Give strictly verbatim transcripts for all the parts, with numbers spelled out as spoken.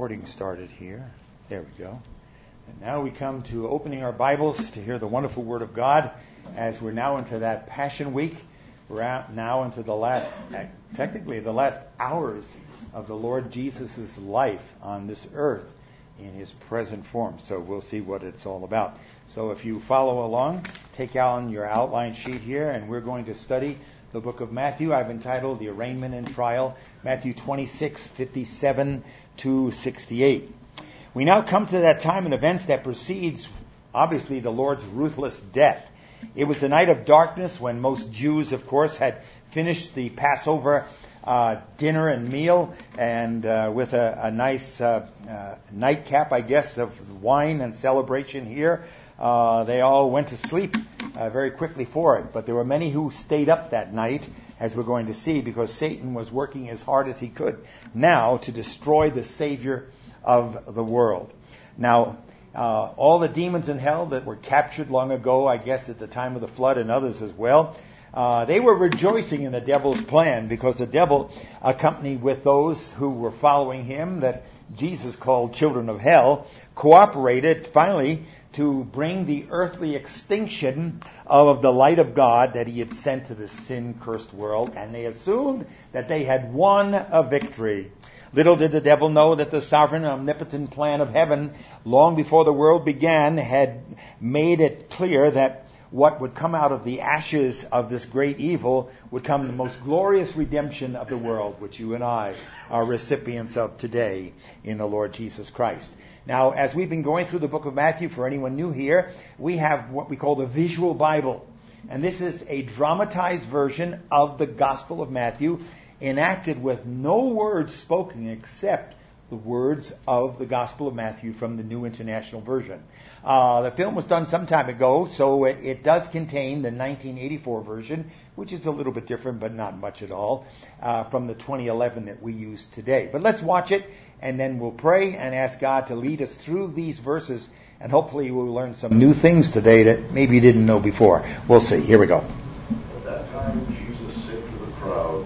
recording started here. There we go. And now we come to opening our Bibles to hear the wonderful Word of God as we're now into that Passion Week. We're out now into the last, technically the last hours of the Lord Jesus' life on this earth in His present form. So we'll see what it's all about. So if you follow along, take out your outline sheet here, and we're going to study the book of Matthew. I've entitled The Arraignment and Trial, Matthew twenty-six, fifty-seven to sixty-eight. We now come to that time and events that precedes, obviously, the Lord's ruthless death. It was the night of darkness when most Jews, of course, had finished the Passover uh, dinner and meal, and uh, with a, a nice uh, uh, nightcap, I guess, of wine and celebration here, uh, they all went to sleep uh, very quickly for it. But there were many who stayed up that night, as we're going to see, because Satan was working as hard as he could now to destroy the Savior of the world. Now, uh, all the demons in hell that were captured long ago, I guess at the time of the flood, and others as well, uh, they were rejoicing in the devil's plan, because the devil, accompanied with those who were following him, that Jesus called children of hell, cooperated finally to bring the earthly extinction of the light of God that He had sent to the sin-cursed world, and they assumed that they had won a victory. Little did the devil know that the sovereign and omnipotent plan of heaven, long before the world began, had made it clear that what would come out of the ashes of this great evil would come the most glorious redemption of the world, which you and I are recipients of today in the Lord Jesus Christ. Now, as we've been going through the book of Matthew, for anyone new here, we have what we call the Visual Bible. And this is a dramatized version of the Gospel of Matthew, enacted with no words spoken except the words of the Gospel of Matthew from the New International Version. Uh, the film was done some time ago, so it, it does contain the nineteen eighty-four version, which is a little bit different, but not much at all, uh, from the twenty eleven that we use today. But let's watch it, and then we'll pray and ask God to lead us through these verses, and hopefully we'll learn some new things today that maybe you didn't know before. We'll see. Here we go. At that time, Jesus said to the crowd,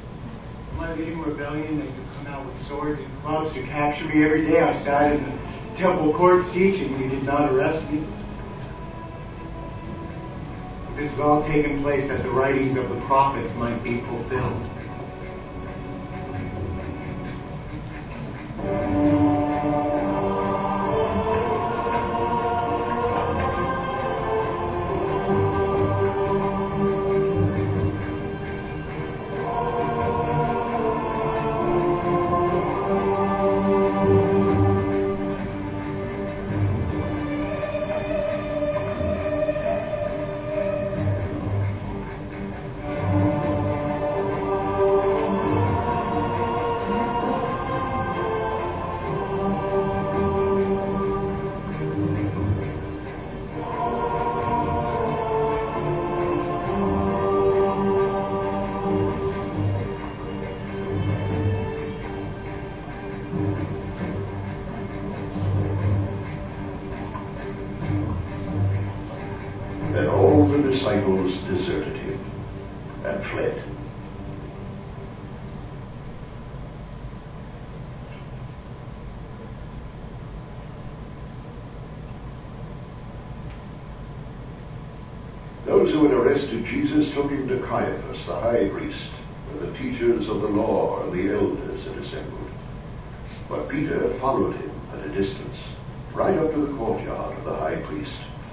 "Am I leading rebellion that you come out with swords and clubs to capture me every day? I sat in the temple courts teaching, and you did not arrest me. This has all taken place that the writings of the prophets might be fulfilled." Disciples deserted Him and fled. Those who had arrested Jesus took Him to Caiaphas, the high priest, where the teachers of the law and the elders had assembled. But Peter followed him at a distance, right up to the courtyard of the high priest.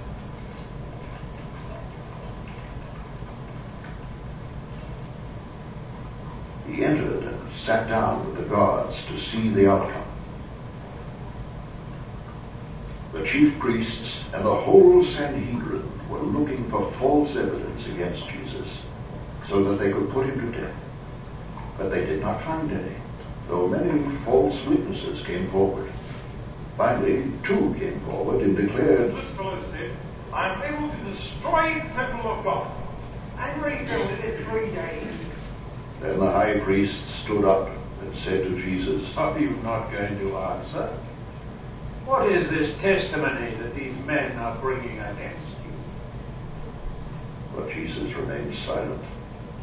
He entered and sat down with the guards to see the outcome. The chief priests and the whole Sanhedrin were looking for false evidence against Jesus so that they could put Him to death. But they did not find any, though many false witnesses came forward. Finally, two came forward and declared, "This fellow said, I am able to destroy the temple of God and rebuild it in three days." Then the high priest stood up and said to Jesus, "Are you not going to answer? What is this testimony that these men are bringing against you?" But Jesus remained silent.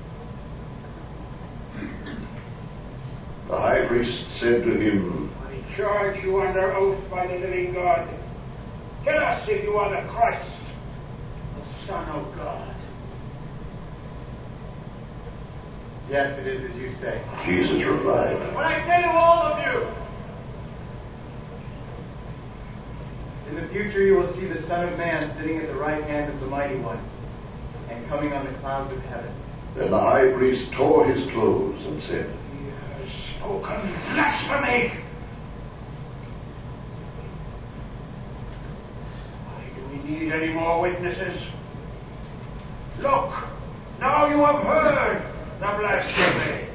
The high priest said to him, charge you under oath by the living God. Tell us if you are the Christ, the Son of God. Yes, it is as you say. Jesus replied, But I say to all of you, in the future you will see the Son of Man sitting at the right hand of the Mighty One and coming on the clouds of heaven. Then the high priest tore his clothes and said, He has spoken blasphemy. Why do we need any more witnesses? Look, now you have heard the blasphemy.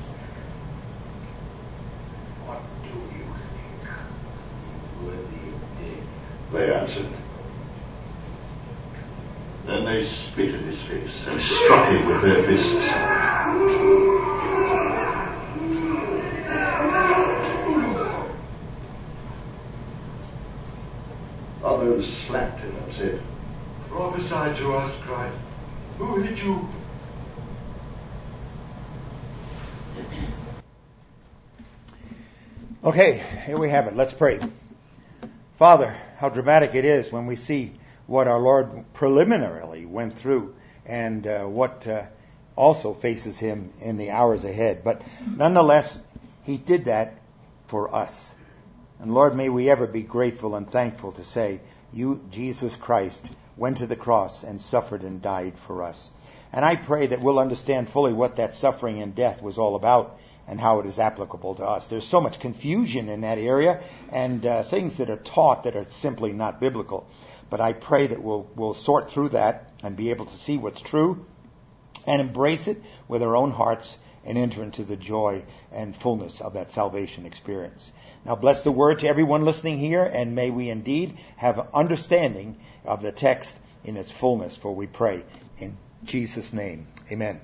What do you think? Worthy of death. They answered. Then they spit in his face and struck him with their fists. Others slapped him and said, Prophesy to us, Christ. Who hit you? Okay, here we have it. Let's pray. Father, how dramatic it is when we see what our Lord preliminarily went through and uh, what uh, also faces him in the hours ahead. But nonetheless, he did that for us. And Lord, may we ever be grateful and thankful to say, you, Jesus Christ, went to the cross and suffered and died for us. And I pray that we'll understand fully what that suffering and death was all about and how it is applicable to us. There's so much confusion in that area and uh, things that are taught that are simply not biblical. But I pray that we'll, we'll sort through that and be able to see what's true and embrace it with our own hearts and enter into the joy and fullness of that salvation experience. Now bless the word to everyone listening here, and may we indeed have an understanding of the text in its fullness, for we pray in Jesus' name. Amen.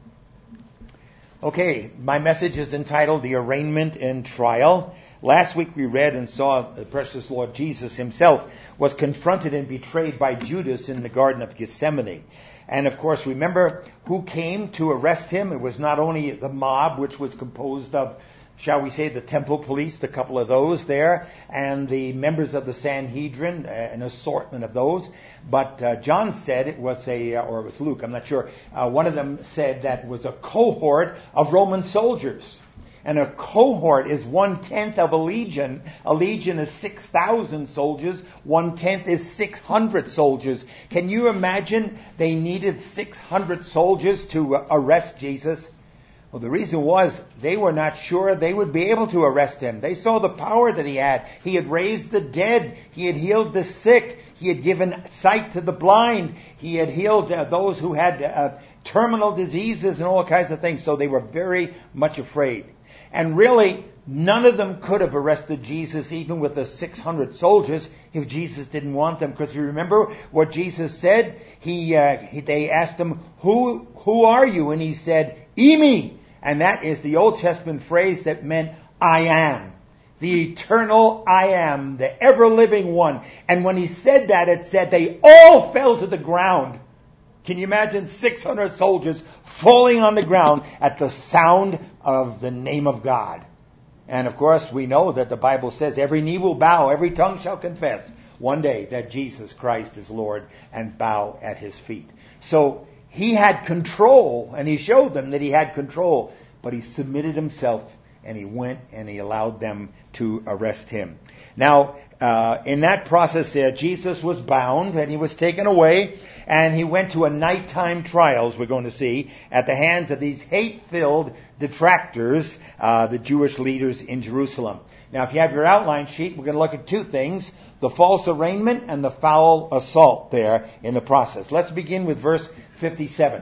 Okay, my message is entitled The Arraignment and Trial. Last week we read and saw the precious Lord Jesus himself was confronted and betrayed by Judas in the Garden of Gethsemane. And of course, remember who came to arrest him? It was not only the mob, which was composed of, shall we say, the temple police, a couple of those there, and the members of the Sanhedrin, uh, an assortment of those. But uh, John said it was a, or it was Luke, I'm not sure, uh, one of them said that it was a cohort of Roman soldiers. And a cohort is one-tenth of a legion. A legion is six thousand soldiers. One-tenth is six hundred soldiers. Can you imagine they needed six hundred soldiers to arrest Jesus? Well, the reason was they were not sure they would be able to arrest him. They saw the power that he had. He had raised the dead. He had healed the sick. He had given sight to the blind. He had healed uh, those who had uh, terminal diseases and all kinds of things. So they were very much afraid. And really, none of them could have arrested Jesus, even with the six hundred soldiers, if Jesus didn't want them. Because you remember what Jesus said? He, uh, he they asked him, who, who are you? And he said, Emi. And that is the Old Testament phrase that meant, I am. The eternal I am, the ever-living one. And when he said that, it said they all fell to the ground. Can you imagine six hundred soldiers falling on the ground at the sound of the name of God? And of course, we know that the Bible says every knee will bow, every tongue shall confess one day that Jesus Christ is Lord, and bow at his feet. So he had control, and he showed them that he had control, but he submitted himself, and he went and he allowed them to arrest him. Now, uh, in that process there, Jesus was bound, and he was taken away, and he went to a nighttime trials, we're going to see, at the hands of these hate-filled detractors, uh, the Jewish leaders in Jerusalem. Now, if you have your outline sheet, we're going to look at two things, the false arraignment and the foul assault there in the process. Let's begin with verse fifty-seven.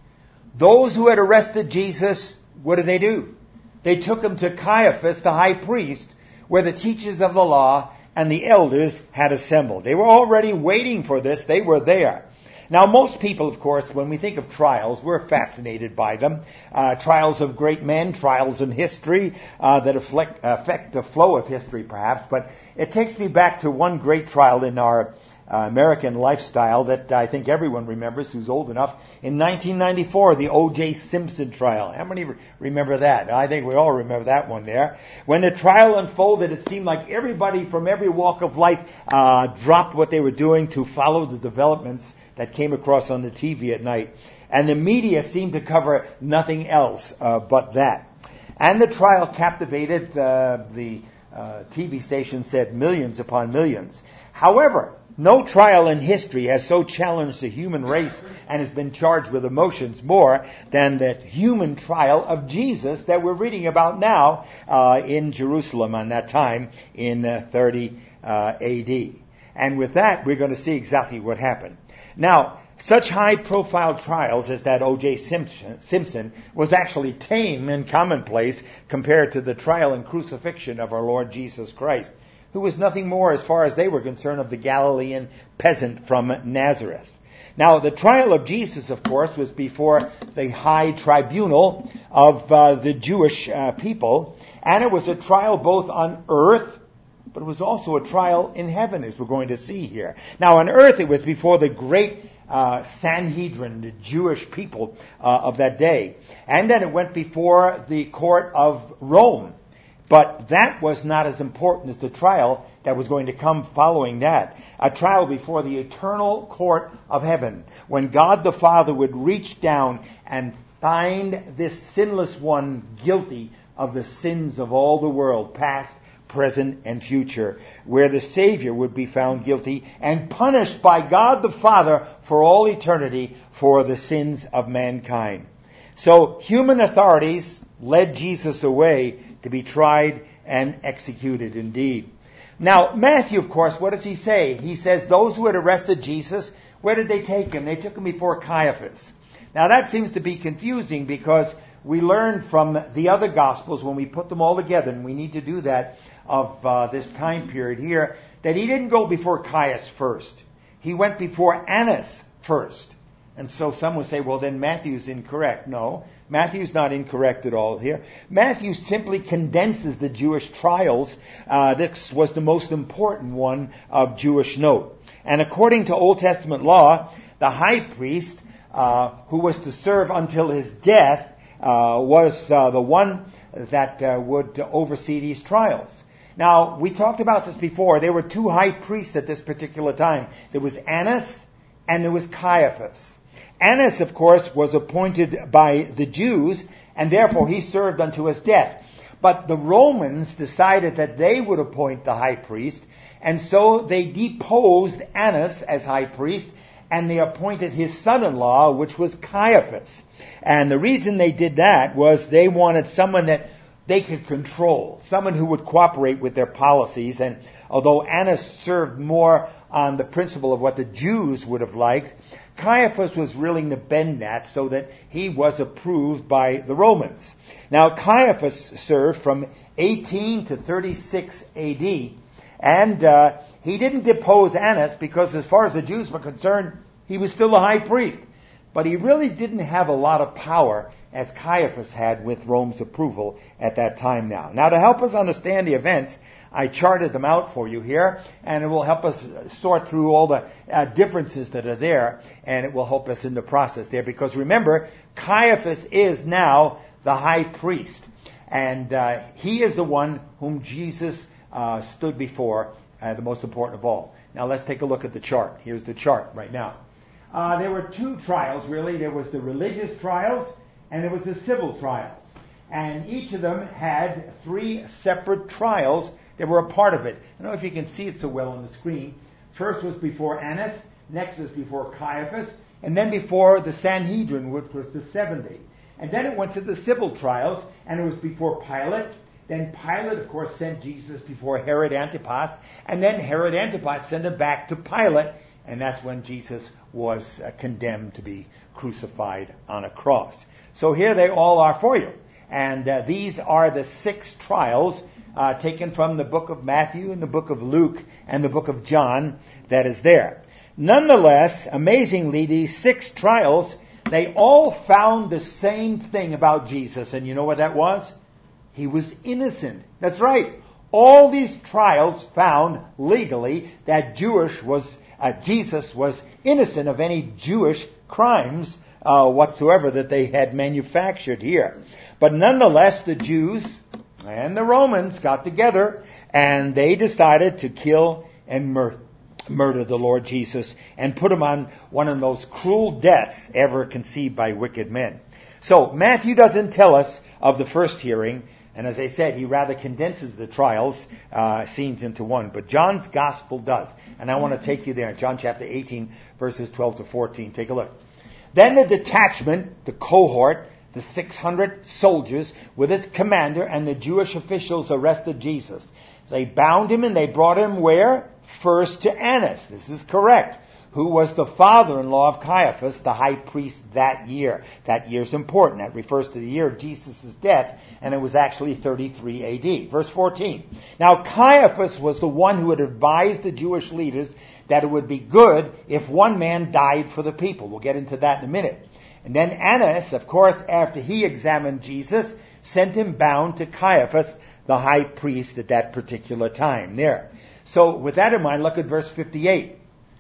Those who had arrested Jesus, what did they do? They took him to Caiaphas, the high priest, where the teachers of the law and the elders had assembled. They were already waiting for this. They were there. Now, most people, of course, when we think of trials, we're fascinated by them. Uh, trials of great men, trials in history uh, that affect, affect the flow of history, perhaps. But it takes me back to one great trial in our uh, American lifestyle that I think everyone remembers who's old enough. In nineteen ninety-four, the O J Simpson trial. How many re- remember that? I think we all remember that one there. When the trial unfolded, it seemed like everybody from every walk of life uh, dropped what they were doing to follow the developments that came across on the T V at night. And the media seemed to cover nothing else uh, but that. And the trial captivated, uh, the uh, T V station said, millions upon millions. However, no trial in history has so challenged the human race and has been charged with emotions more than the human trial of Jesus that we're reading about now uh, in Jerusalem on that time in uh, thirty uh, A D. And with that, we're going to see exactly what happened. Now, such high-profile trials as that O J Simpson, Simpson was actually tame and commonplace compared to the trial and crucifixion of our Lord Jesus Christ, who was nothing more, as far as they were concerned, of the Galilean peasant from Nazareth. Now, the trial of Jesus, of course, was before the high tribunal of uh, the Jewish uh, people, and it was a trial both on earth, but it was also a trial in heaven, as we're going to see here. Now, on earth, it was before the great uh, Sanhedrin, the Jewish people uh, of that day. And then it went before the court of Rome. But that was not as important as the trial that was going to come following that. A trial before the eternal court of heaven, when God the Father would reach down and find this sinless one guilty of the sins of all the world, past, present, and future, where the Savior would be found guilty and punished by God the Father for all eternity for the sins of mankind. So human authorities led Jesus away to be tried and executed indeed. Now, Matthew, of course, what does he say? He says those who had arrested Jesus, where did they take him? They took him before Caiaphas. Now, that seems to be confusing because we learn from the other Gospels, when we put them all together, and we need to do that of uh, this time period here, that he didn't go before Caiaphas first. He went before Annas first. And so some would say, well, then Matthew's incorrect. No, Matthew's not incorrect at all here. Matthew simply condenses the Jewish trials. Uh, this was the most important one of Jewish note. And according to Old Testament law, the high priest, uh, who was to serve until his death, uh, was uh, the one that uh, would oversee these trials. Now, we talked about this before. There were two high priests at this particular time. There was Annas and there was Caiaphas. Annas, of course, was appointed by the Jews, and therefore he served unto his death. But the Romans decided that they would appoint the high priest, and so they deposed Annas as high priest, and they appointed his son-in-law, which was Caiaphas. And the reason they did that was they wanted someone that they could control, someone who would cooperate with their policies. And although Annas served more on the principle of what the Jews would have liked, Caiaphas was willing to bend that so that he was approved by the Romans. Now, Caiaphas served from eighteen to thirty-six A D, and uh, he didn't depose Annas because as far as the Jews were concerned, he was still a high priest. But he really didn't have a lot of power as Caiaphas had with Rome's approval at that time now. Now, to help us understand the events, I charted them out for you here, and it will help us sort through all the uh, differences that are there, and it will help us in the process there. Because remember, Caiaphas is now the high priest, and uh, he is the one whom Jesus uh, stood before, uh, the most important of all. Now, let's take a look at the chart. Here's the chart right now. Uh, there were two trials, really. There was the religious trials, and there was the civil trials. And each of them had three separate trials that were a part of it. I don't know if you can see it so well on the screen. First was before Annas, next was before Caiaphas, and then before the Sanhedrin, which was the seventy. And then it went to the civil trials, and it was before Pilate. Then Pilate, of course, sent Jesus before Herod Antipas, and then Herod Antipas sent him back to Pilate, and that's when Jesus was uh, condemned to be crucified on a cross. So here they all are for you. And uh, these are the six trials uh, taken from the book of Matthew and the book of Luke and the book of John that is there. Nonetheless, amazingly, these six trials, they all found the same thing about Jesus. And you know what that was? He was innocent. That's right. All these trials found legally that Jewish was uh, Jesus was innocent of any Jewish crimes uh, whatsoever that they had manufactured here. But nonetheless, the Jews and the Romans got together and they decided to kill and murder. murder the Lord Jesus and put him on one of those cruel deaths ever conceived by wicked men. So Matthew doesn't tell us of the first hearing, and as I said, he rather condenses the trials uh, scenes into one. But John's gospel does, and I want to take you there in John chapter eighteen, verses twelve to fourteen. Take a look. Then the detachment, the cohort, the six hundred soldiers with its commander and the Jewish officials arrested Jesus. They bound him and they brought him where? First to Annas. This is correct. Who was the father-in-law of Caiaphas, the high priest that year. That year is important. That refers to the year of Jesus' death, and it was actually thirty-three A D. Verse fourteen. Now Caiaphas was the one who had advised the Jewish leaders that it would be good if one man died for the people. We'll get into that in a minute. And then Annas, of course, after he examined Jesus, sent him bound to Caiaphas, the high priest at that particular time there. So with that in mind, look at verse fifty-eight.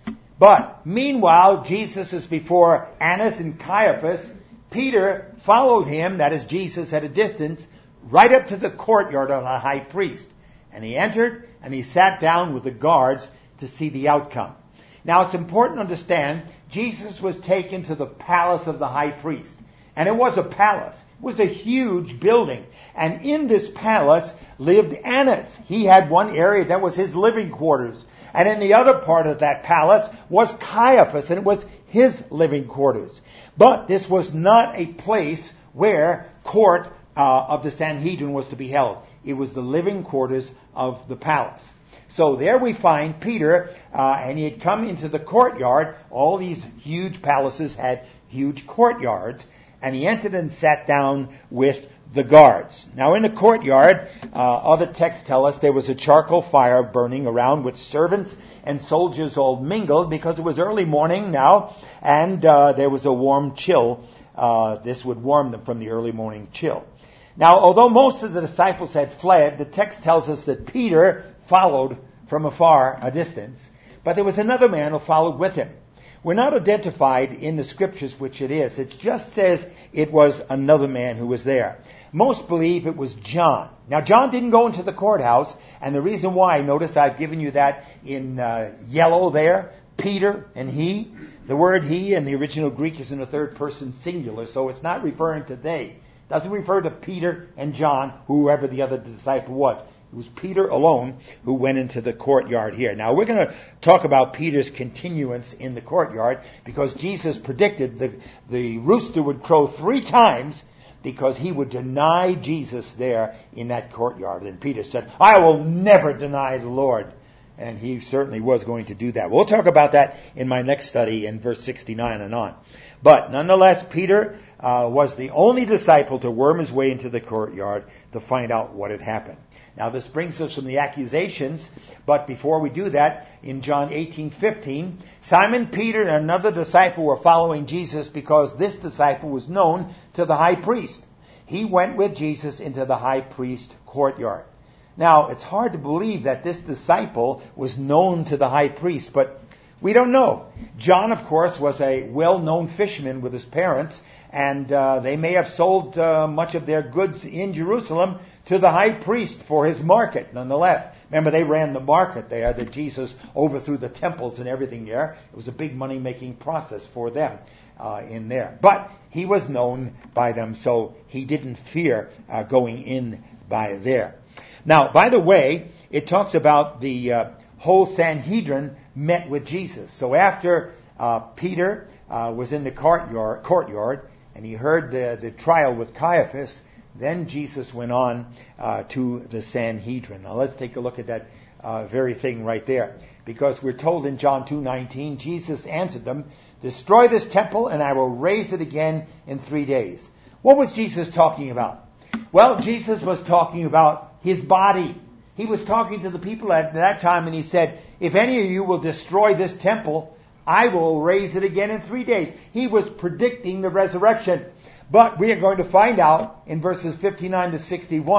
But meanwhile, Jesus is before Annas and Caiaphas. Peter followed him, that is Jesus, at a distance, right up to the courtyard of the high priest. And he entered and he sat down with the guards to see the outcome. Now it's important to understand, Jesus was taken to the palace of the high priest. And it was a palace. It was a huge building. And in this palace lived Annas. He had one area that was his living quarters. And in the other part of that palace was Caiaphas, and it was his living quarters. But this was not a place where court uh, of the Sanhedrin was to be held. It was the living quarters of the palace. So there we find Peter, uh, and he had come into the courtyard. All these huge palaces had huge courtyards. And he entered and sat down with the guards. Now in the courtyard, uh, other texts tell us there was a charcoal fire burning around with servants and soldiers all mingled because it was early morning now, and uh, there was a warm chill. Uh, this would warm them from the early morning chill. Now, although most of the disciples had fled, the text tells us that Peter followed from afar, a distance, but there was another man who followed with him. We're not identified in the scriptures which it is. It just says it was another man who was there. Most believe it was John. Now, John didn't go into the courthouse, and the reason why, notice I've given you that in uh, yellow there, Peter and he. The word he in the original Greek is in the third person singular, so it's not referring to they. It doesn't refer to Peter and John, whoever the other disciple was. It was Peter alone who went into the courtyard here. Now, we're going to talk about Peter's continuance in the courtyard because Jesus predicted the, the rooster would crow three times because he would deny Jesus there in that courtyard. And Peter said, I will never deny the Lord. And he certainly was going to do that. We'll talk about that in my next study in verse sixty-nine and on. But nonetheless, Peter uh, was the only disciple to worm his way into the courtyard to find out what had happened. Now this brings us from the accusations, but before we do that, in John eighteen fifteen, Simon Peter and another disciple were following Jesus because this disciple was known to the high priest. He went with Jesus into the high priest courtyard. Now, it's hard to believe that this disciple was known to the high priest, but we don't know. John, of course, was a well-known fisherman with his parents, and uh, they may have sold uh, much of their goods in Jerusalem to the high priest for his market, nonetheless. Remember, they ran the market there, that Jesus overthrew the temples and everything there. It was a big money-making process for them uh, in there. But he was known by them, so he didn't fear uh, going in by there. Now, by the way, it talks about the uh, whole Sanhedrin met with Jesus. So after uh, Peter uh, was in the courtyard, courtyard and he heard the, the trial with Caiaphas, then Jesus went on uh, to the Sanhedrin. Now let's take a look at that uh, very thing right there. Because we're told in John two nineteen, Jesus answered them, destroy this temple and I will raise it again in three days. What was Jesus talking about? Well, Jesus was talking about his body. He was talking to the people at that time and he said, if any of you will destroy this temple, I will raise it again in three days. He was predicting the resurrection. But we are going to find out in verses fifty-nine to sixty-one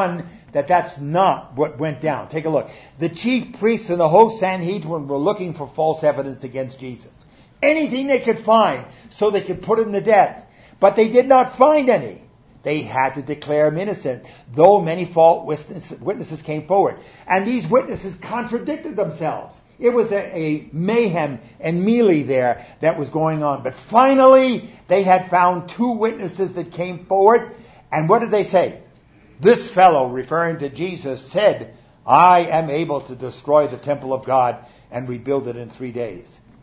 that that's not what went down. Take a look. The chief priests and the whole Sanhedrin were looking for false evidence against Jesus. Anything they could find so they could put him to death. But they did not find any. They had to declare him innocent, though many false witnesses came forward. And these witnesses contradicted themselves. It was a, a mayhem and melee there that was going on. But finally, they had found two witnesses that came forward. And what did they say? This fellow, referring to Jesus, said, I am able to destroy the temple of God and rebuild it in three days.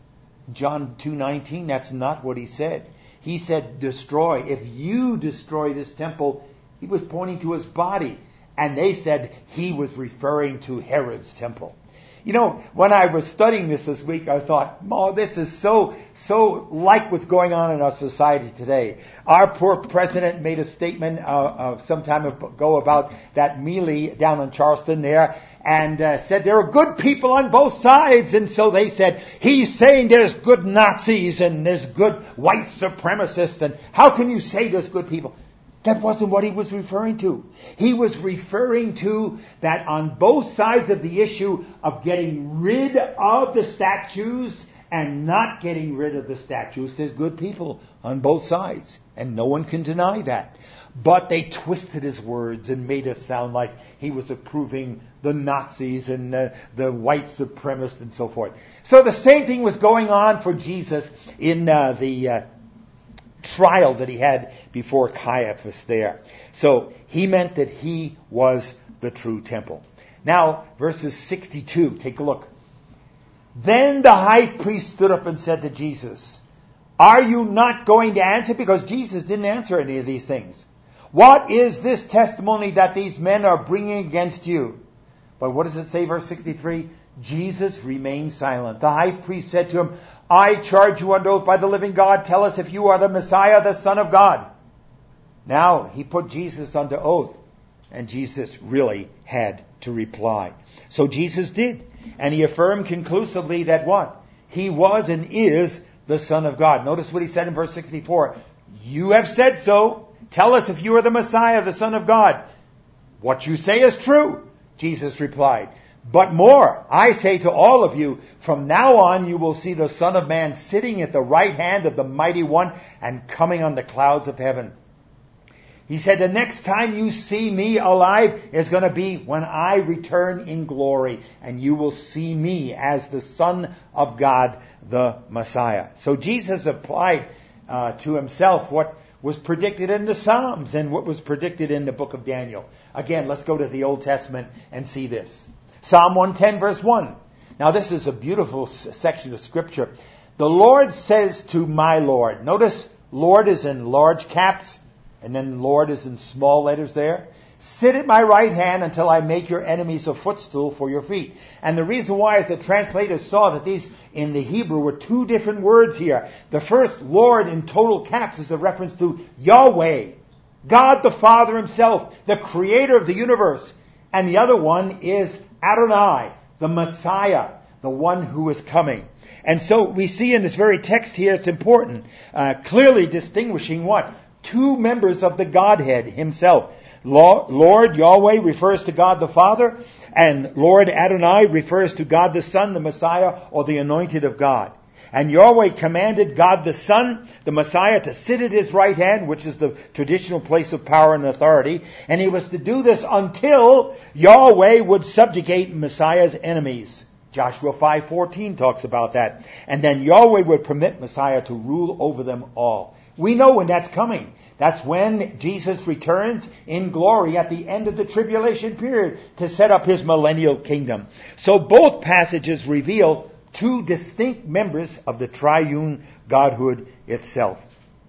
John two nineteen, that's not what he said. He said, destroy. If you destroy this temple, he was pointing to his body. And they said he was referring to Herod's temple. You know, when I was studying this this week, I thought, oh, this is so, so like what's going on in our society today. Our poor president made a statement uh, uh, some time ago about that melee down in Charleston there, and uh, said there are good people on both sides. And so they said, he's saying there's good Nazis and there's good white supremacists. And how can you say there's good people? That wasn't what he was referring to. He was referring to that on both sides of the issue of getting rid of the statues and not getting rid of the statues, there's good people on both sides. And no one can deny that. But they twisted his words and made it sound like he was approving the Nazis and uh, the white supremacists and so forth. So the same thing was going on for Jesus in uh, the Uh, trial that he had before Caiaphas there. So he meant that he was the true temple. Now, verses sixty-two, take a look. Then the high priest stood up and said to Jesus, are you not going to answer? Because Jesus didn't answer any of these things. What is this testimony that these men are bringing against you? But what does it say, verse sixty-three? Jesus remained silent. The high priest said to him, I charge you on oath by the living God, tell us if you are the Messiah, the Son of God. Now, he put Jesus under oath, and Jesus really had to reply. So Jesus did, and he affirmed conclusively that what? He was and is the Son of God. Notice what he said in verse sixty-four. You have said so. Tell us if you are the Messiah, the Son of God. What you say is true, Jesus replied. But more, I say to all of you, from now on you will see the Son of Man sitting at the right hand of the Mighty One and coming on the clouds of heaven. He said, the next time you see me alive is going to be when I return in glory, and you will see me as the Son of God, the Messiah. So Jesus applied uh, to himself what was predicted in the Psalms and what was predicted in the book of Daniel. Again, let's go to the Old Testament and see this. Psalm one ten verse one. Now this is a beautiful section of scripture. The Lord says to my Lord. Notice Lord is in large caps and then Lord is in small letters there. Sit at my right hand until I make your enemies a footstool for your feet. And the reason why is the translators saw that these in the Hebrew were two different words here. The first Lord in total caps is a reference to Yahweh, God the Father himself, the creator of the universe. And the other one is Adonai, the Messiah, the one who is coming. And so we see in this very text here, it's important, uh, clearly distinguishing what? Two members of the Godhead himself. Lord Yahweh refers to God the Father, and Lord Adonai refers to God the Son, the Messiah, or the anointed of God. And Yahweh commanded God the Son, the Messiah, to sit at his right hand, which is the traditional place of power and authority. And he was to do this until Yahweh would subjugate Messiah's enemies. Joshua five fourteen talks about that. And then Yahweh would permit Messiah to rule over them all. We know when that's coming. That's when Jesus returns in glory at the end of the tribulation period to set up his millennial kingdom. So both passages reveal two distinct members of the triune Godhood itself.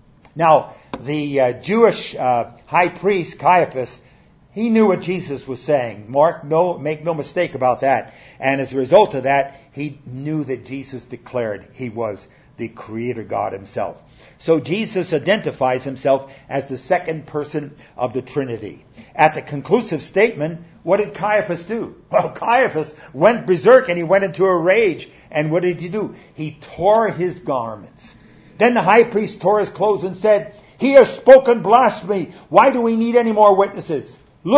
Now, the uh, Jewish uh, high priest, Caiaphas, he knew what Jesus was saying. Mark, no, make no mistake about that. And as a result of that, he knew that Jesus declared he was the Creator God himself. So Jesus identifies himself as the second person of the Trinity. At the conclusive statement, what did Caiaphas do? Well, Caiaphas went berserk and he went into a rage. And what did he do? He tore his garments. Then the high priest tore his clothes and said, he has spoken blasphemy. Why do we need any more witnesses? Look,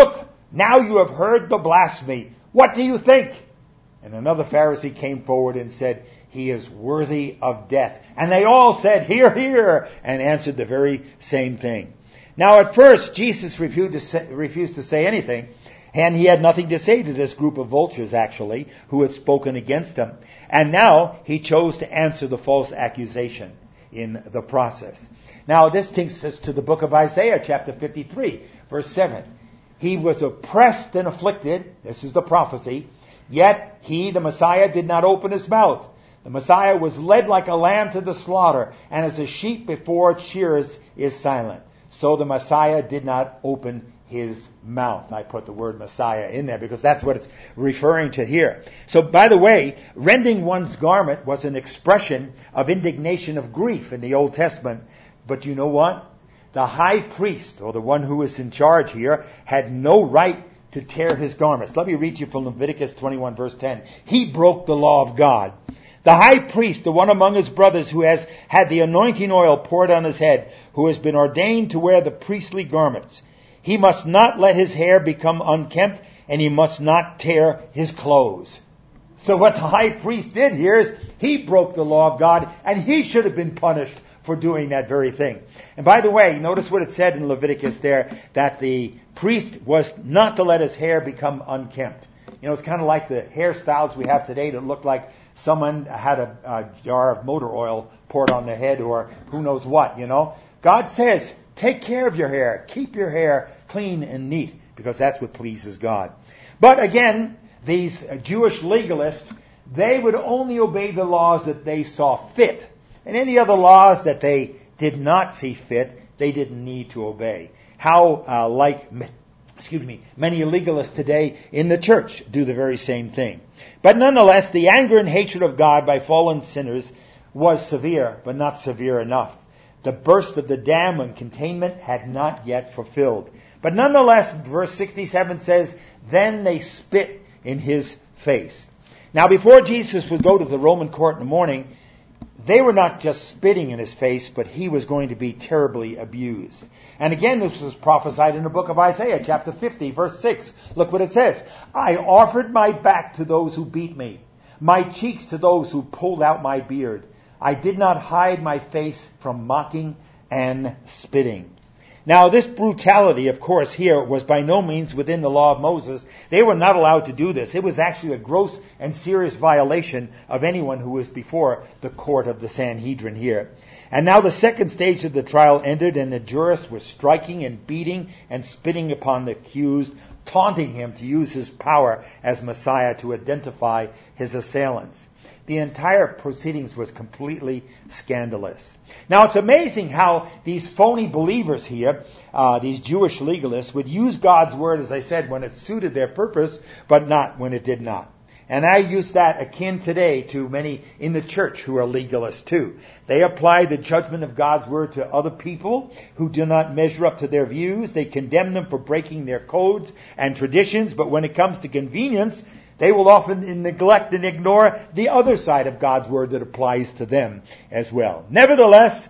Now you have heard the blasphemy. What do you think? And another Pharisee came forward and said, he is worthy of death. And they all said, hear, hear, and answered the very same thing. Now at first, Jesus refused to say, refused to say anything, and he had nothing to say to this group of vultures, actually, who had spoken against him. And now he chose to answer the false accusation in the process. Now this takes us to the book of Isaiah, chapter fifty-three, verse seven. He was oppressed and afflicted, this is the prophecy, yet he, the Messiah, did not open his mouth. The Messiah was led like a lamb to the slaughter, and as a sheep before its shearers is silent. So the Messiah did not open his mouth. I put the word Messiah in there because that's what it's referring to here. So, by the way, rending one's garment was an expression of indignation, of grief in the Old Testament. But you know what? The high priest, or the one who is in charge here, had no right to tear his garments. Let me read you from Leviticus twenty-one, verse ten. He broke the law of God. The high priest, the one among his brothers who has had the anointing oil poured on his head, who has been ordained to wear the priestly garments, he must not let his hair become unkempt, and he must not tear his clothes. So what the high priest did here is he broke the law of God, and he should have been punished for doing that very thing. And by the way, notice what it said in Leviticus there, that the priest was not to let his hair become unkempt. You know, it's kind of like the hairstyles we have today that look like someone had a, a jar of motor oil poured on their head, or who knows what, you know. God says, take care of your hair. Keep your hair clean and neat, because that's what pleases God. But again, these Jewish legalists, they would only obey the laws that they saw fit. And any other laws that they did not see fit, they didn't need to obey. How uh, like, excuse me, many legalists today in the church do the very same thing. But nonetheless, the anger and hatred of God by fallen sinners was severe, but not severe enough. The burst of the dam and containment had not yet fulfilled. But nonetheless, verse sixty-seven says, then they spit in his face. Now, before Jesus would go to the Roman court in the morning, they were not just spitting in his face, but he was going to be terribly abused. And again, this was prophesied in the book of Isaiah, chapter fifty, verse six. Look what it says. I offered my back to those who beat me, my cheeks to those who pulled out my beard. I did not hide my face from mocking and spitting. Now, this brutality, of course, here was by no means within the law of Moses. They were not allowed to do this. It was actually a gross and serious violation of anyone who was before the court of the Sanhedrin here. And now the second stage of the trial ended, and the jurists were striking and beating and spitting upon the accused, taunting him to use his power as Messiah to identify his assailants. The entire proceedings was completely scandalous. Now, it's amazing how these phony believers here, uh, these Jewish legalists, would use God's word, as I said, when it suited their purpose, but not when it did not. And I use that akin today to many in the church who are legalists too. They apply the judgment of God's word to other people who do not measure up to their views. They condemn them for breaking their codes and traditions, but when it comes to convenience, they will often neglect and ignore the other side of God's word that applies to them as well. Nevertheless,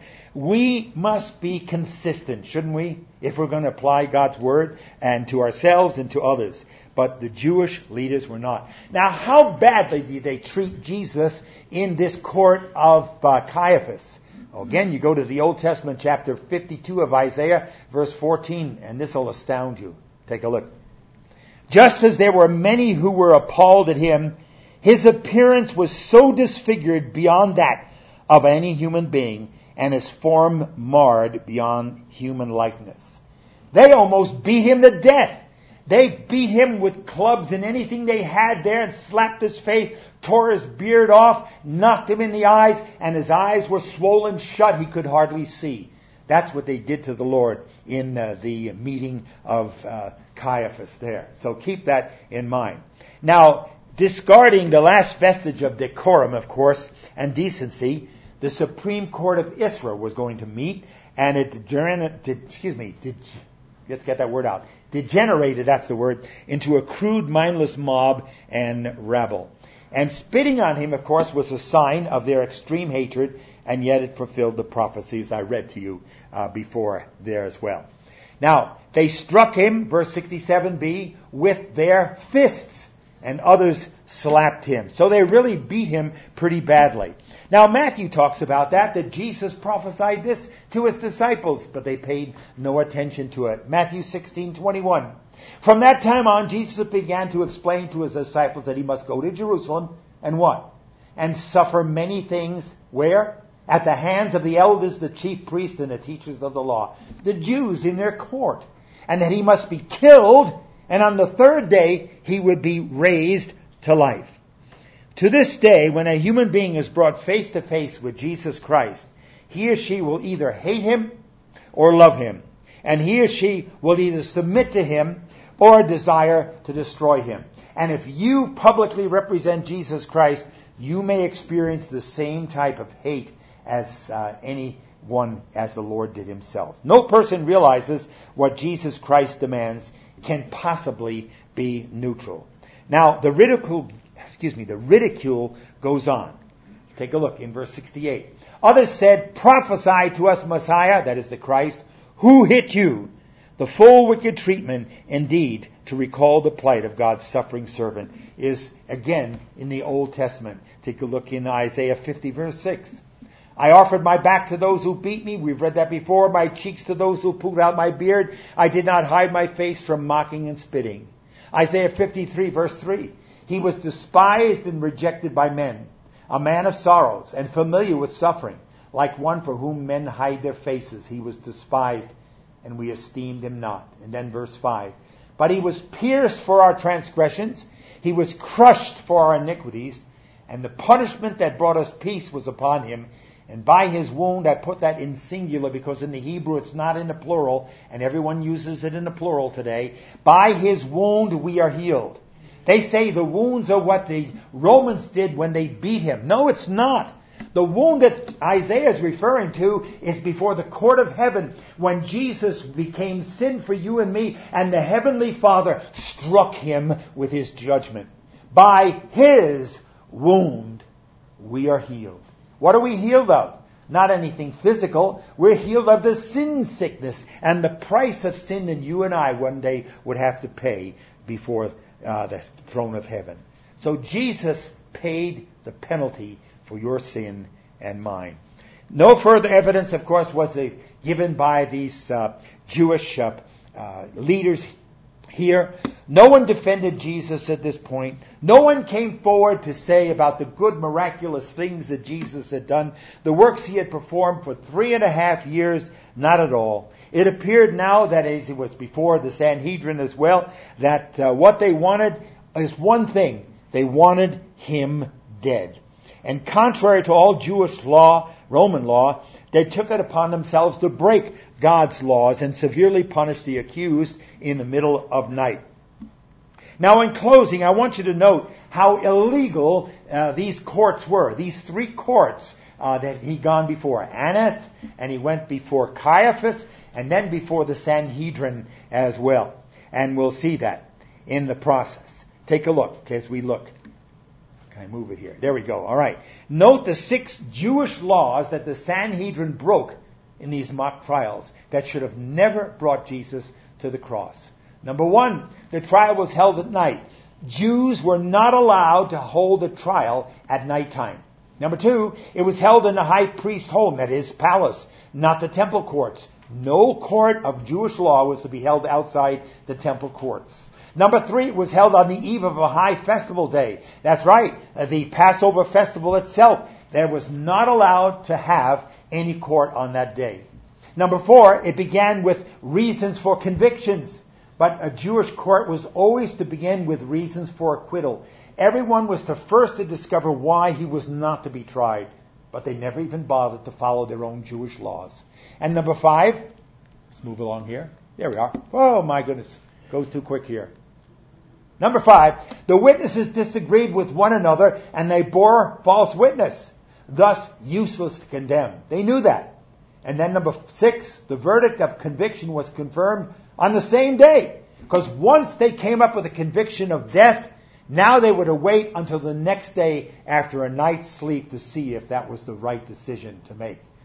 we must be consistent, shouldn't we? If we're going to apply God's word and to ourselves and to others. But the Jewish leaders were not. Now, how badly did they treat Jesus in this court of uh, Caiaphas? Again, you go to the Old Testament, chapter fifty-two of Isaiah, verse fourteen, and this will astound you. Take a look. Just as there were many who were appalled at him, his appearance was so disfigured beyond that of any human being, and his form marred beyond human likeness. They almost beat him to death. They beat him with clubs and anything they had there and slapped his face, tore his beard off, knocked him in the eyes, and his eyes were swollen shut. He could hardly see. That's what they did to the Lord in uh, the meeting of uh, Caiaphas there. So keep that in mind. Now, discarding the last vestige of decorum, of course, and decency, the Supreme Court of Israel was going to meet, and it, did, excuse me, did, let's get that word out, degenerated, that's the word, into a crude, mindless mob and rabble. And spitting on him, of course, was a sign of their extreme hatred, and yet it fulfilled the prophecies I read to you uh, before there as well. Now, they struck him, verse sixty-seven b, with their fists, and others slapped him. So they really beat him pretty badly. Now, Matthew talks about that, that Jesus prophesied this to his disciples, but they paid no attention to it. Matthew sixteen twenty-one. From that time on, Jesus began to explain to his disciples that he must go to Jerusalem, and what? And suffer many things, where? At the hands of the elders, the chief priests, and the teachers of the law, the Jews in their court. And that he must be killed, and on the third day he would be raised to life. To this day, when a human being is brought face to face with Jesus Christ, he or she will either hate him or love him. And he or she will either submit to him or desire to destroy him. And if you publicly represent Jesus Christ, you may experience the same type of hate as uh, anyone, as the Lord did himself. No person realizes what Jesus Christ demands can possibly be neutral. Now, the ridicule, excuse me, the ridicule goes on. Take a look in verse sixty-eight. Others said, prophesy to us, Messiah, that is the Christ, who hit you? The full wicked treatment, indeed, to recall the plight of God's suffering servant, is again in the Old Testament. Take a look in Isaiah fifty, verse six. I offered my back to those who beat me. We've read that before. My cheeks to those who pulled out my beard. I did not hide my face from mocking and spitting. Isaiah fifty-three, verse three. He was despised and rejected by men, a man of sorrows and familiar with suffering, like one for whom men hide their faces. He was despised, and we esteemed him not. And then verse five. But he was pierced for our transgressions. He was crushed for our iniquities. And the punishment that brought us peace was upon him. And by his wound, I put that in singular because in the Hebrew it's not in the plural, and everyone uses it in the plural today. By his wound we are healed. They say the wounds are what the Romans did when they beat him. No, it's not. The wound that Isaiah is referring to is before the court of heaven, when Jesus became sin for you and me, and the heavenly Father struck him with his judgment. By his wound we are healed. What are we healed of? Not anything physical. We're healed of the sin sickness and the price of sin that you and I one day would have to pay before uh, the throne of heaven. So Jesus paid the penalty for your sin and mine. No further evidence, of course, was uh, given by these uh, Jewish uh, uh, leaders here. No one defended Jesus at this point. No one came forward to say about the good, miraculous things that Jesus had done, the works he had performed for three and a half years. Not at all. It appeared now that, as it was before the Sanhedrin as well, that uh, what they wanted is one thing. They wanted him dead. And contrary to all Jewish law, Roman law, they took it upon themselves to break God's laws and severely punish the accused in the middle of night. Now, in closing, I want you to note how illegal uh, these courts were. These three courts uh, that he gone before. Annas, and he went before Caiaphas, and then before the Sanhedrin as well. And we'll see that in the process. Take a look as we look. Can I move it here? There we go. All right. Note the six Jewish laws that the Sanhedrin broke in these mock trials that should have never brought Jesus to the cross. Number one, the trial was held at night. Jews were not allowed to hold a trial at nighttime. Number two, it was held in the high priest's home, that is, palace, not the temple courts. No court of Jewish law was to be held outside the temple courts. Number three, it was held on the eve of a high festival day. That's right, the Passover festival itself. There was not allowed to have any court on that day. Number four, it began with reasons for convictions. But a Jewish court was always to begin with reasons for acquittal. Everyone was to first to discover why he was not to be tried. But they never even bothered to follow their own Jewish laws. And number five, let's move along here. There we are. Oh my goodness, goes too quick here. Number five, the witnesses disagreed with one another and they bore false witness, thus useless to condemn. They knew that. And then number six, the verdict of conviction was confirmed on the same day. Because once they came up with a conviction of death, now they would await until the next day after a night's sleep to see if that was the right decision to make.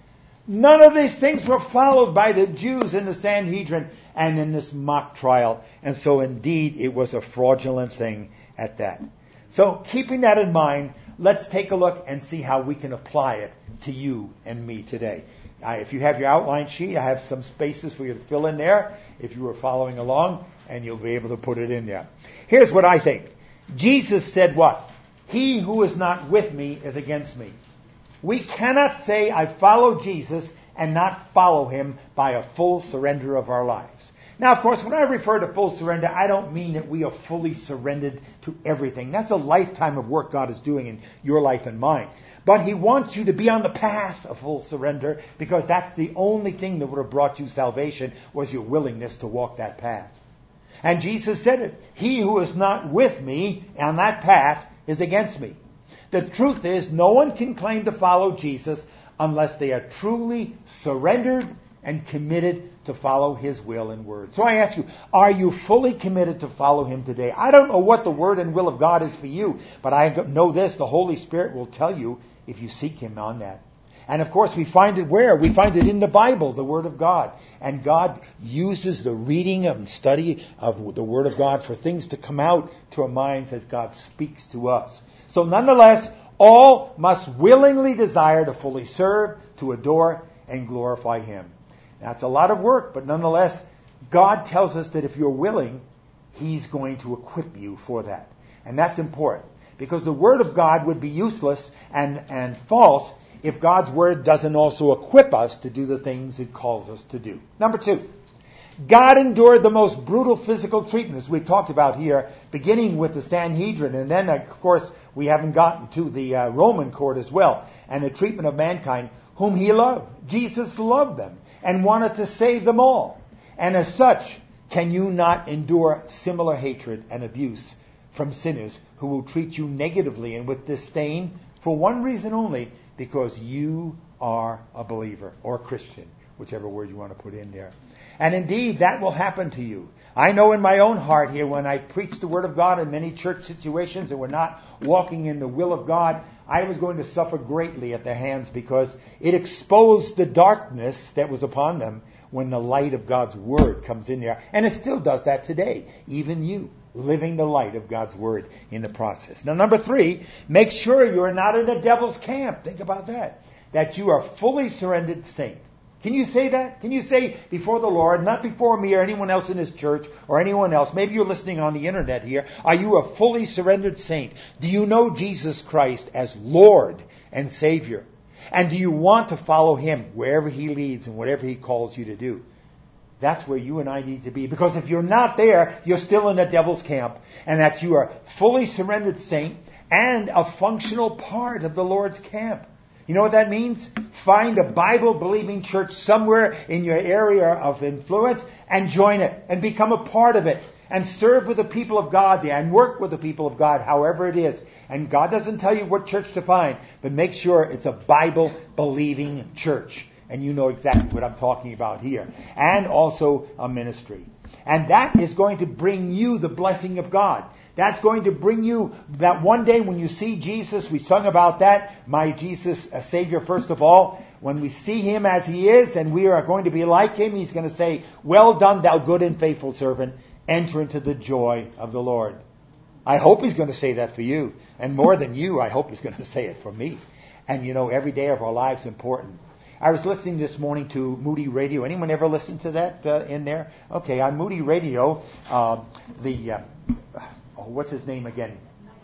None of these things were followed by the Jews in the Sanhedrin and in this mock trial. And so indeed it was a fraudulent thing at that. So keeping that in mind, let's take a look and see how we can apply it to you and me today. Uh, if you have your outline sheet, I have some spaces for you to fill in there if you were following along, and you'll be able to put it in there. Here's what I think. Jesus said what? He who is not with me is against me. We cannot say I follow Jesus and not follow him by a full surrender of our lives. Now, of course, when I refer to full surrender, I don't mean that we are fully surrendered to everything. That's a lifetime of work God is doing in your life and mine. But he wants you to be on the path of full surrender, because that's the only thing that would have brought you salvation, was your willingness to walk that path. And Jesus said it. He who is not with me on that path is against me. The truth is, no one can claim to follow Jesus unless they are truly surrendered and committed to follow his will and word. So I ask you, are you fully committed to follow him today? I don't know what the word and will of God is for you, but I know this, the Holy Spirit will tell you if you seek him on that. And of course we find it where? We find it in the Bible, the Word of God. And God uses the reading and study of the Word of God for things to come out to our minds as God speaks to us. So nonetheless, all must willingly desire to fully serve, to adore, and glorify him. That's a lot of work, but nonetheless, God tells us that if you're willing, he's going to equip you for that. And that's important, because the Word of God would be useless and, and false if God's Word doesn't also equip us to do the things it calls us to do. Number two, God endured the most brutal physical treatment, as we talked about here, beginning with the Sanhedrin, and then, of course, we haven't gotten to the uh, Roman court as well, and the treatment of mankind, whom he loved. Jesus loved them and wanted to save them all. And as such, can you not endure similar hatred and abuse from sinners who will treat you negatively and with disdain for one reason only, because you are a believer or Christian, whichever word you want to put in there. And indeed, that will happen to you. I know in my own heart here, when I preach the Word of God in many church situations and we're not walking in the will of God, I was going to suffer greatly at their hands, because it exposed the darkness that was upon them when the light of God's Word comes in there. And it still does that today. Even you, living the light of God's Word in the process. Now, number three, make sure you're not in the devil's camp. Think about that. That you are fully surrendered saint. Can you say that? Can you say before the Lord, not before me or anyone else in this church or anyone else, maybe you're listening on the internet here, are you a fully surrendered saint? Do you know Jesus Christ as Lord and Savior? And do you want to follow him wherever he leads and whatever he calls you to do? That's where you and I need to be. Because if you're not there, you're still in the devil's camp. And that you are fully surrendered saint and a functional part of the Lord's camp. You know what that means? Find a Bible-believing church somewhere in your area of influence and join it and become a part of it and serve with the people of God there and work with the people of God, however it is. And God doesn't tell you what church to find, but make sure it's a Bible-believing church. And you know exactly what I'm talking about here. And also a ministry. And that is going to bring you the blessing of God. That's going to bring you that one day when you see Jesus, we sung about that, my Jesus, a Savior first of all. When we see him as he is and we are going to be like him, he's going to say, well done, thou good and faithful servant. Enter into the joy of the Lord. I hope he's going to say that for you. And more than you, I hope he's going to say it for me. And you know, every day of our lives is important. I was listening this morning to Moody Radio. Anyone ever listen to that uh, in there? Okay, on Moody Radio, uh, the... Uh, Oh, what's his name again?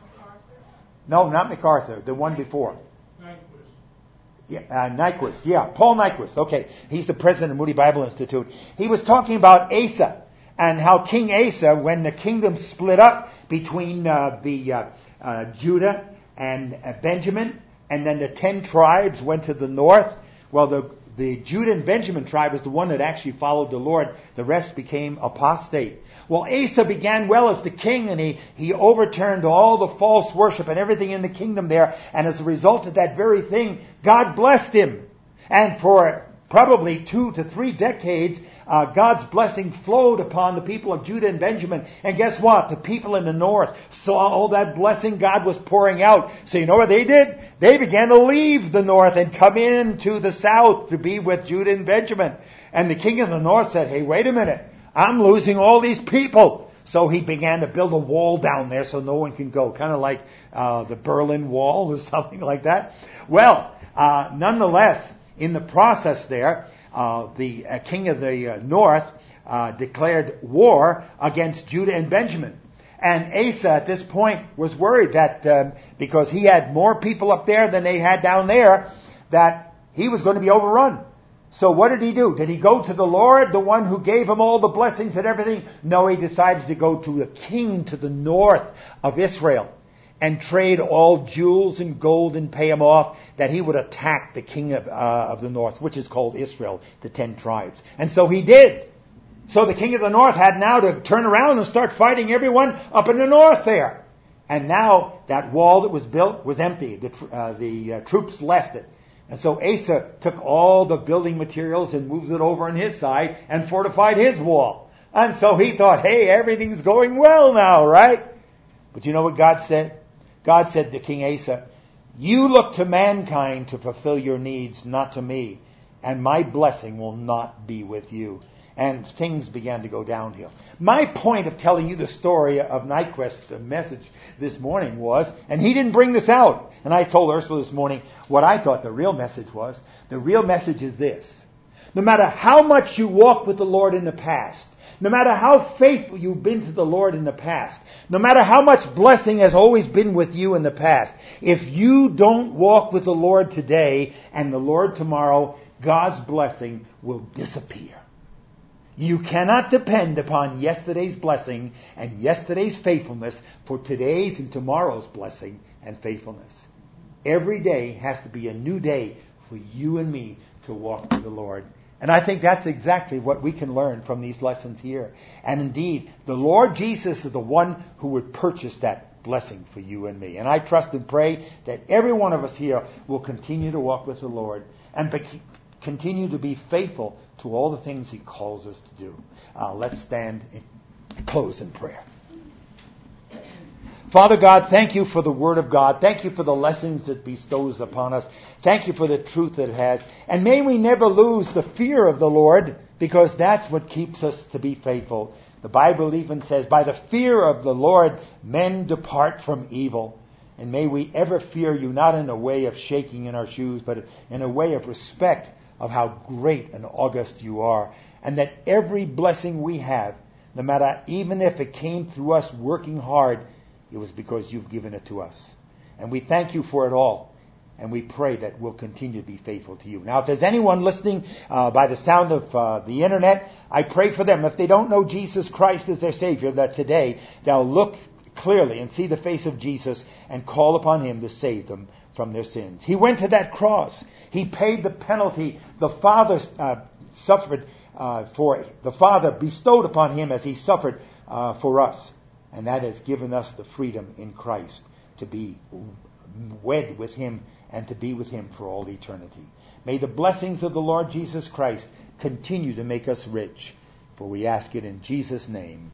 No, not MacArthur. The one before. Nyquist. Yeah, uh, Nyquist. Yeah, Paul Nyquist. Okay, he's the president of Moody Bible Institute. He was talking about Asa and how King Asa, when the kingdom split up between uh, the uh, uh, Judah and uh, Benjamin, and then the ten tribes went to the north. Well, the the Judah and Benjamin tribe was the one that actually followed the Lord. The rest became apostate. Well, Asa began well as the king, and he, he overturned all the false worship and everything in the kingdom there. And as a result of that very thing, God blessed him. And for probably two to three decades, uh, God's blessing flowed upon the people of Judah and Benjamin. And guess what? The people in the north saw all that blessing God was pouring out. So you know what they did? They began to leave the north and come into the south to be with Judah and Benjamin. And the king of the north said, hey, wait a minute. I'm losing all these people. So he began to build a wall down there so no one can go. Kind of like uh, the Berlin Wall or something like that. Well, uh, nonetheless, in the process there, uh, the uh, king of the uh, north uh, declared war against Judah and Benjamin. And Asa at this point was worried that um, because he had more people up there than they had down there, that he was going to be overrun. So what did he do? Did he go to the Lord, the one who gave him all the blessings and everything? No, he decided to go to the king to the north of Israel and trade all jewels and gold and pay him off, that he would attack the king of, uh, of the north, which is called Israel, the ten tribes. And so he did. So the king of the north had now to turn around and start fighting everyone up in the north there. And now that wall that was built was empty. The, uh, the uh, troops left it. And so Asa took all the building materials and moved it over on his side and fortified his wall. And so he thought, hey, everything's going well now, right? But you know what God said? God said to King Asa, you look to mankind to fulfill your needs, not to me. And my blessing will not be with you. And things began to go downhill. My point of telling you the story of Nyquist's message this morning was, and he didn't bring this out, and I told Ursula this morning what I thought the real message was. The real message is this. No matter how much you walk with the Lord in the past, no matter how faithful you've been to the Lord in the past, no matter how much blessing has always been with you in the past, if you don't walk with the Lord today and the Lord tomorrow, God's blessing will disappear. You cannot depend upon yesterday's blessing and yesterday's faithfulness for today's and tomorrow's blessing and faithfulness. Every day has to be a new day for you and me to walk with the Lord. And I think that's exactly what we can learn from these lessons here. And indeed, the Lord Jesus is the one who would purchase that blessing for you and me. And I trust and pray that every one of us here will continue to walk with the Lord and be- continue to be faithful to all the things He calls us to do. Uh, let's stand and close in prayer. Father God, thank you for the Word of God. Thank you for the lessons it bestows upon us. Thank you for the truth that it has. And may we never lose the fear of the Lord, because that's what keeps us to be faithful. The Bible even says, by the fear of the Lord, men depart from evil. And may we ever fear you, not in a way of shaking in our shoes, but in a way of respect of how great and august you are. And that every blessing we have, no matter even if it came through us working hard, it was because you've given it to us. And we thank you for it all. And we pray that we'll continue to be faithful to you. Now, if there's anyone listening uh, by the sound of uh, the internet, I pray for them. If they don't know Jesus Christ as their Savior, that today they'll look clearly and see the face of Jesus and call upon Him to save them from their sins. He went to that cross. He paid the penalty the Father uh, suffered uh, for. The Father bestowed upon Him as He suffered uh, for us. And that has given us the freedom in Christ to be wed with Him and to be with Him for all eternity. May the blessings of the Lord Jesus Christ continue to make us rich. For we ask it in Jesus' name.